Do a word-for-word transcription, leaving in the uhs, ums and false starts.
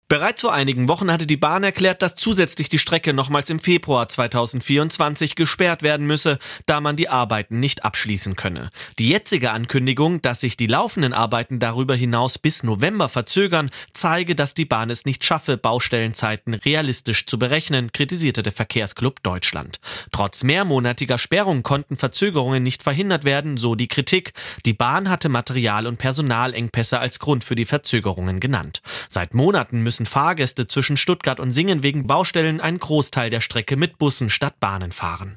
Bereits vor einigen Wochen hatte die Bahn erklärt, dass zusätzlich die Strecke nochmals im Februar zweitausendvierundzwanzig gesperrt werden müsse, da man die Arbeiten nicht abschließen könne. Die jetzige Ankündigung, dass sich die laufenden Arbeiten darüber hinaus bis November verzögern, zeige, dass die Bahn es nicht schaffe, Baustellenzeiten realistisch zu berechnen, kritisierte der Verkehrsclub Deutschland. Trotz mehrmonatiger Sperrung konnten Verzögerungen nicht verhindert werden, so die Kritik. Die Bahn hatte Material- und Personalengpässe als Grund für die Verzögerungen genannt. Seit Monaten müssen Fahrgäste zwischen Stuttgart und Singen wegen Baustellen einen Großteil der Strecke mit Bussen statt Bahnen fahren.